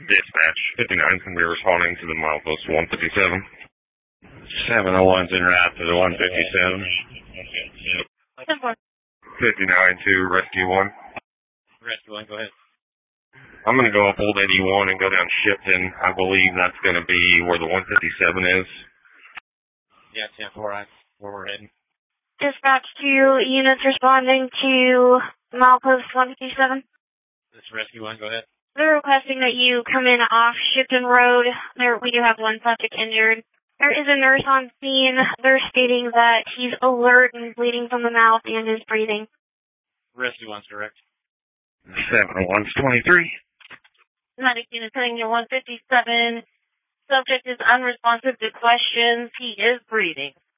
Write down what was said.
Dispatch 59 can be responding to the milepost 157. 701's en route to the 157. 59 to Rescue 1. Rescue 1, go ahead. I'm going to go up Old 81 and go down Shipton. I believe that's going to be where the 157 is. Yeah, 10-4, where we're heading. Dispatch to units responding to milepost 157. This is Rescue 1, go ahead. They're requesting that you come in off Shipton Road. We do have one subject injured. There is a nurse on scene. They're stating that he's alert and bleeding from the mouth and is breathing. Rescue 1's direct. 701's 23. Medic unit heading to 157. Subject is unresponsive to questions. He is breathing.